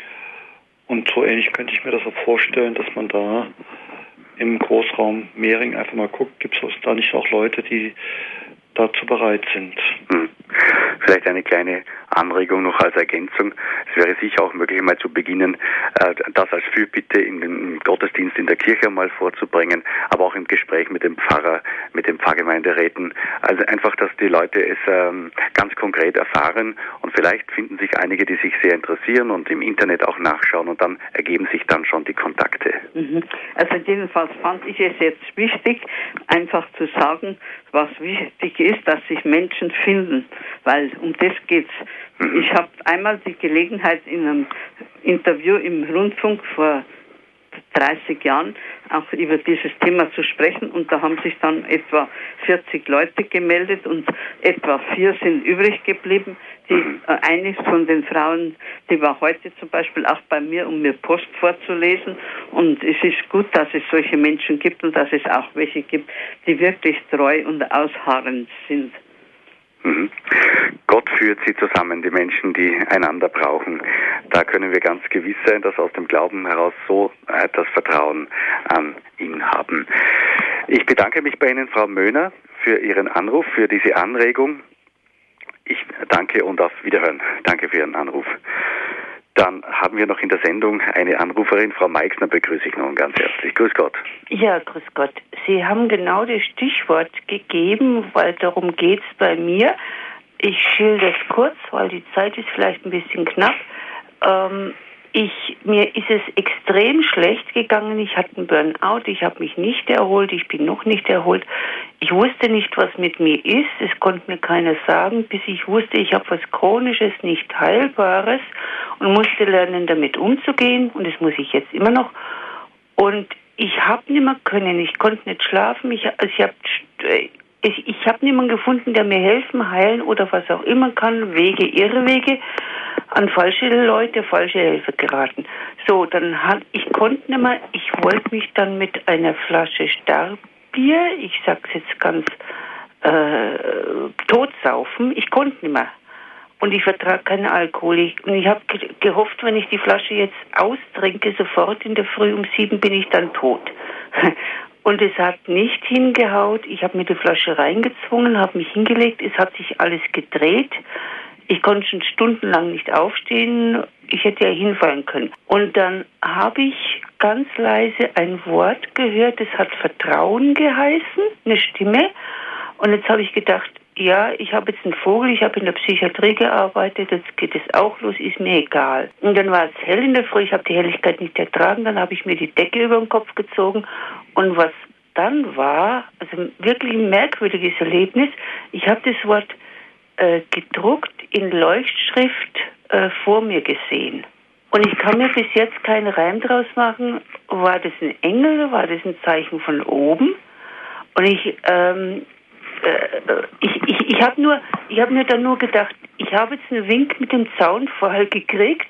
Und so ähnlich könnte ich mir das auch vorstellen, dass man da im Großraum Mehring einfach mal guckt, gibt es da nicht auch Leute, die dazu bereit sind. Hm. Vielleicht eine kleine Anregung noch als Ergänzung. Es wäre sicher auch möglich, mal zu beginnen, das als Fürbitte in den Gottesdienst in der Kirche mal vorzubringen, aber auch im Gespräch mit dem Pfarrer, mit den Pfarrgemeinderäten. Also einfach, dass die Leute es ähm, ganz konkret erfahren und vielleicht finden sich einige, die sich sehr interessieren und im Internet auch nachschauen und dann ergeben sich dann schon die Kontakte. Mhm. Also jedenfalls fand ich es jetzt wichtig, einfach zu sagen, was wichtig ist, dass sich Menschen finden, weil um das geht's. Ich habe einmal die Gelegenheit in einem Interview im Rundfunk vor dreißig Jahren auch über dieses Thema zu sprechen und da haben sich dann etwa vierzig Leute gemeldet und etwa vier sind übrig geblieben. Die, äh, eine von den Frauen, die war heute zum Beispiel auch bei mir, um mir Post vorzulesen und es ist gut, dass es solche Menschen gibt und dass es auch welche gibt, die wirklich treu und ausharrend sind. Mhm. Gott führt sie zusammen, die Menschen, die einander brauchen. Da können wir ganz gewiss sein, dass aus dem Glauben heraus so äh, das Vertrauen an ihn haben. Ich bedanke mich bei Ihnen, Frau Möhner, für Ihren Anruf, für diese Anregung. Ich danke und auf Wiederhören. Danke für Ihren Anruf. Dann haben wir noch in der Sendung eine Anruferin, Frau Meixner, begrüße ich nun ganz herzlich. Grüß Gott. Ja, grüß Gott. Sie haben genau das Stichwort gegeben, weil darum geht es bei mir. Ich schilder es kurz, weil die Zeit ist vielleicht ein bisschen knapp. Ähm, ich, mir ist es extrem schlecht gegangen. Ich hatte einen Burnout, ich habe mich nicht erholt, ich bin noch nicht erholt. Ich wusste nicht, was mit mir ist. Es konnte mir keiner sagen, bis ich wusste, ich habe was Chronisches, nicht Heilbares und musste lernen, damit umzugehen. Und das muss ich jetzt immer noch. Und ich habe nicht mehr können, ich konnte nicht schlafen. Ich, also ich habe ich, ich hab niemanden gefunden, der mir helfen, heilen oder was auch immer kann. Wege, Irrwege. An falsche Leute, falsche Hilfe geraten. So, dann hat, ich konnte nicht mehr, ich wollte mich dann mit einer Flasche Starkbier, ich sag's jetzt ganz, äh, totsaufen. Ich konnte nicht mehr. Und ich vertrage keinen Alkohol. Ich, und ich habe ge- gehofft, wenn ich die Flasche jetzt austrinke, sofort in der Früh um sieben bin ich dann tot. Und es hat nicht hingehaut. Ich habe mir die Flasche reingezwungen, habe mich hingelegt. Es hat sich alles gedreht. Ich konnte schon stundenlang nicht aufstehen. Ich hätte ja hinfallen können. Und dann habe ich ganz leise ein Wort gehört. Es hat Vertrauen geheißen, eine Stimme. Und jetzt habe ich gedacht, ja, ich habe jetzt einen Vogel, ich habe in der Psychiatrie gearbeitet, jetzt geht es auch los, ist mir egal. Und dann war es hell in der Früh, ich habe die Helligkeit nicht ertragen, dann habe ich mir die Decke über den Kopf gezogen. Und was dann war, also wirklich ein merkwürdiges Erlebnis, ich habe das Wort äh, gedruckt in Leuchtschrift äh, vor mir gesehen. Und ich kann mir bis jetzt keinen Reim draus machen, war das ein Engel, war das ein Zeichen von oben? Und ich, ähm, äh, ich, ich, ich habe nur, ich habe mir dann nur gedacht, ich habe jetzt einen Wink mit dem Zaunpfahl gekriegt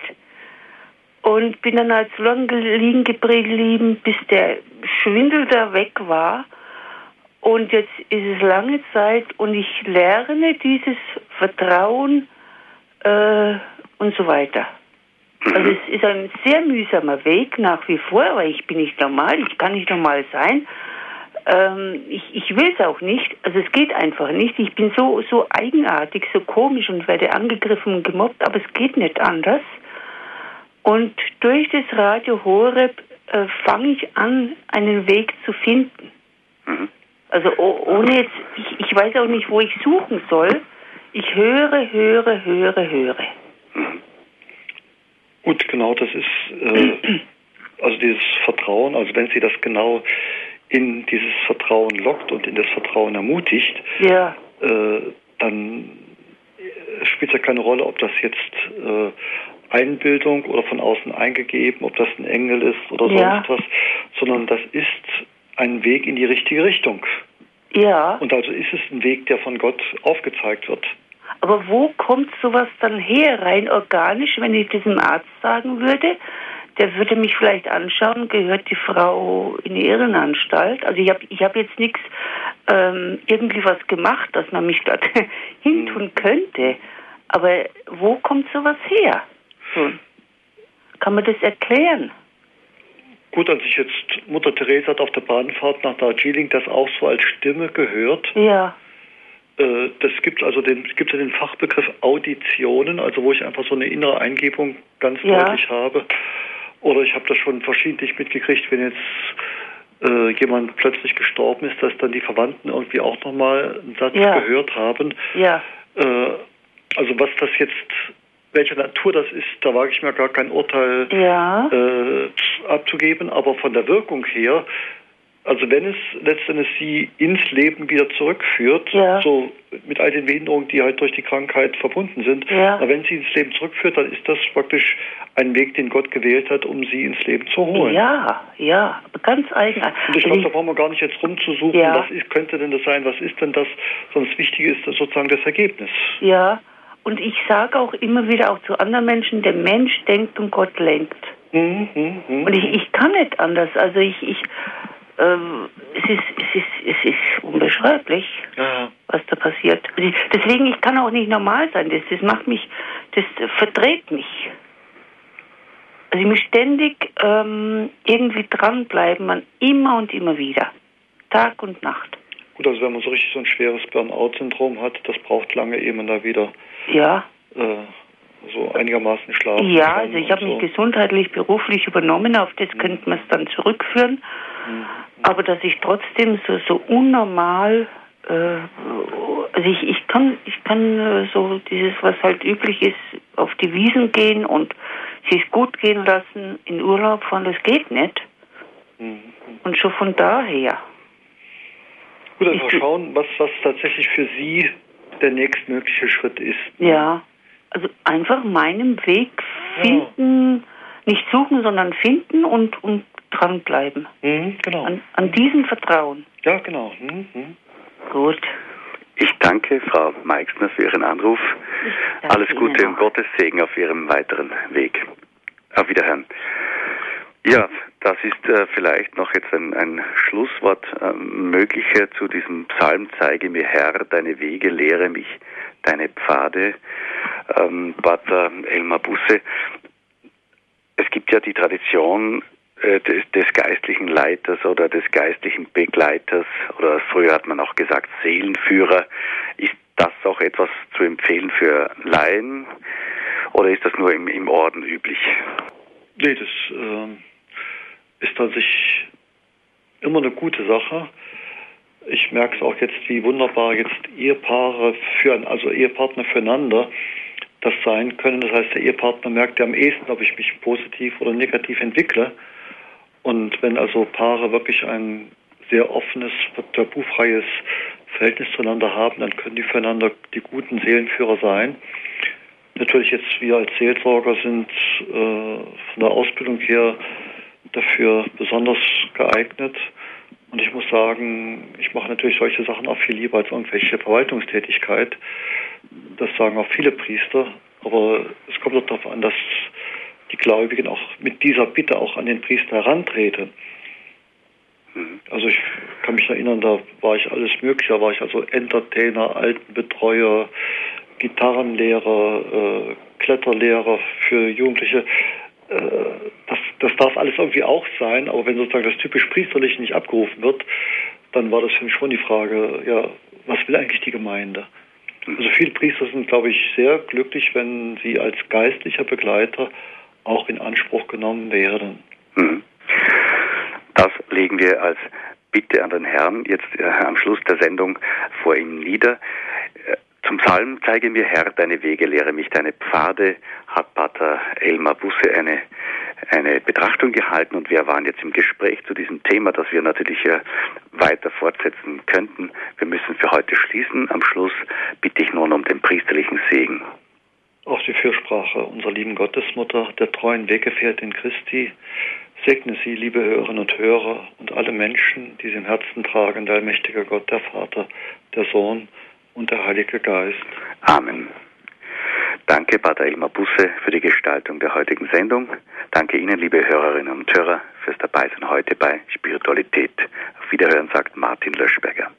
und bin dann halt so lange liegen geblieben, bis der Schwindel da weg war. Und jetzt ist es lange Zeit und ich lerne dieses Vertrauen äh, und so weiter. Also es ist ein sehr mühsamer Weg nach wie vor, aber ich bin nicht normal, ich kann nicht normal sein. Ähm, ich, ich will es auch nicht, also es geht einfach nicht. Ich bin so, so eigenartig, so komisch und werde angegriffen und gemobbt, aber es geht nicht anders. Und durch das Radio Horeb äh, fange ich an, einen Weg zu finden. Mhm. Also oh, ohne jetzt, ich, ich weiß auch nicht, wo ich suchen soll. Ich höre, höre, höre, höre. Gut, genau, das ist äh, also dieses Vertrauen, also wenn Sie das genau in dieses Vertrauen lockt und in das Vertrauen ermutigt, ja. äh, dann spielt es ja keine Rolle, ob das jetzt äh, Einbildung oder von außen eingegeben, ob das ein Engel ist oder ja. sonst was, sondern das ist ein Weg in die richtige Richtung. Ja. Und also ist es ein Weg, der von Gott aufgezeigt wird. Aber wo kommt sowas dann her, rein organisch, wenn ich diesem Arzt sagen würde, der würde mich vielleicht anschauen, gehört die Frau in die Irrenanstalt? Also ich habe ich hab jetzt nichts, ähm, irgendwie was gemacht, dass man mich dort hintun könnte. Aber wo kommt sowas her? So. Kann man das erklären? Gut, als ich jetzt Mutter Teresa hat auf der Bahnfahrt nach Darjeeling das auch so als Stimme gehört. Ja. Äh, das gibt also den, gibt ja den Fachbegriff Auditionen, also wo ich einfach so eine innere Eingebung ganz ja. deutlich habe. Oder ich habe das schon verschiedentlich mitgekriegt, wenn jetzt äh, jemand plötzlich gestorben ist, dass dann die Verwandten irgendwie auch nochmal einen Satz ja. gehört haben. Ja. Äh, also was das jetzt, welcher Natur das ist, da wage ich mir gar kein Urteil ja. äh, abzugeben, aber von der Wirkung her, also wenn es letztendlich sie ins Leben wieder zurückführt, ja. so mit all den Behinderungen, die halt durch die Krankheit verbunden sind, ja. aber wenn sie ins Leben zurückführt, dann ist das praktisch ein Weg, den Gott gewählt hat, um sie ins Leben zu holen. Ja, ja, ganz eigenartig. Und ich glaube, da brauchen wir gar nicht jetzt rumzusuchen, ja. was ist, könnte denn das sein, was ist denn das, sondern das Wichtige ist das sozusagen das Ergebnis. Ja, und ich sage auch immer wieder auch zu anderen Menschen, der Mensch denkt und Gott lenkt. Mhm, mh, mh. Und ich, ich kann nicht anders. Also ich, ich ähm, es ist, es ist, es ist unbeschreiblich, ja. was da passiert. Deswegen, ich kann auch nicht normal sein. Das, das macht mich, das verdreht mich. Also ich muss ständig ähm, irgendwie dranbleiben, man immer und immer wieder. Tag und Nacht. Gut, also wenn man so richtig so ein schweres Burnout-Syndrom hat, das braucht lange, ehe man da wieder ja. äh, so einigermaßen schlafen ja, kann. also ich habe so. mich gesundheitlich, beruflich übernommen, auf das mhm. könnte man es dann zurückführen. Mhm. Aber dass ich trotzdem so, so unnormal, äh, also ich, ich kann, ich kann äh, so dieses, was halt üblich ist, auf die Wiesen gehen und sich gut gehen lassen, in Urlaub fahren, das geht nicht. Mhm. Und schon von daher. Gut, also schauen, was, was tatsächlich für Sie der nächstmögliche Schritt ist. Ja, also einfach meinen Weg finden, ja. Nicht suchen, sondern finden und, und dranbleiben. Mhm, genau. An, an diesen Vertrauen. Ja, genau. Mhm. Gut. Ich danke Frau Meixner für Ihren Anruf. Alles Gute Ihnen und Gottes Segen auf Ihrem weiteren Weg. Auf Wiederhören. Ja, das ist äh, vielleicht noch jetzt ein, ein Schlusswort äh, möglicher zu diesem Psalm. Zeige mir, Herr, deine Wege, lehre mich deine Pfade. Ähm, Pater Elmar Busse. Es gibt ja die Tradition äh, des, des geistlichen Leiters oder des geistlichen Begleiters, oder früher hat man auch gesagt Seelenführer. Ist das auch etwas zu empfehlen für Laien oder ist das nur im, im Orden üblich? Nee, das äh, ist tatsächlich immer eine gute Sache. Ich merke es auch jetzt, wie wunderbar jetzt Ehepaare für, also Ehepartner füreinander das sein können. Das heißt, der Ehepartner merkt ja am ehesten, ob ich mich positiv oder negativ entwickle. Und wenn also Paare wirklich ein sehr offenes, tabufreies Verhältnis zueinander haben, dann können die füreinander die guten Seelenführer sein. Natürlich jetzt wir als Seelsorger sind äh, von der Ausbildung her dafür besonders geeignet. Und ich muss sagen, ich mache natürlich solche Sachen auch viel lieber als irgendwelche Verwaltungstätigkeit. Das sagen auch viele Priester. Aber es kommt auch darauf an, dass die Gläubigen auch mit dieser Bitte auch an den Priester herantreten. Also ich kann mich erinnern, da war ich alles Mögliche. Da war ich also Entertainer, Altenbetreuer, Gitarrenlehrer, äh, Kletterlehrer für Jugendliche. Äh, das, das darf alles irgendwie auch sein, aber wenn sozusagen das typisch Priesterliche nicht abgerufen wird, dann war das für mich schon die Frage, ja, was will eigentlich die Gemeinde? Also viele Priester sind, glaube ich, sehr glücklich, wenn sie als geistlicher Begleiter auch in Anspruch genommen werden. Das legen wir als Bitte an den Herrn jetzt äh, am Schluss der Sendung vor ihm nieder. Äh, zum Psalm, zeige mir, Herr, deine Wege, lehre mich deine Pfade, hat Pater Elmar Busse eine, eine Betrachtung gehalten und wir waren jetzt im Gespräch zu diesem Thema, das wir natürlich äh, weiter fortsetzen könnten. Wir müssen für heute schließen. Am Schluss bitte ich nun um den priesterlichen Segen. Auf die Fürsprache unserer lieben Gottesmutter, der treuen Weggefährtin Christi, segne sie, liebe Hörerinnen und Hörer, und alle Menschen, die sie im Herzen tragen, der allmächtige Gott, der Vater, der Sohn und der Heilige Geist. Amen. Danke, Pater Elmar Busse, für die Gestaltung der heutigen Sendung. Danke Ihnen, liebe Hörerinnen und Hörer, fürs Dabeisein heute bei Spiritualität. Auf Wiederhören, sagt Martin Löschberger.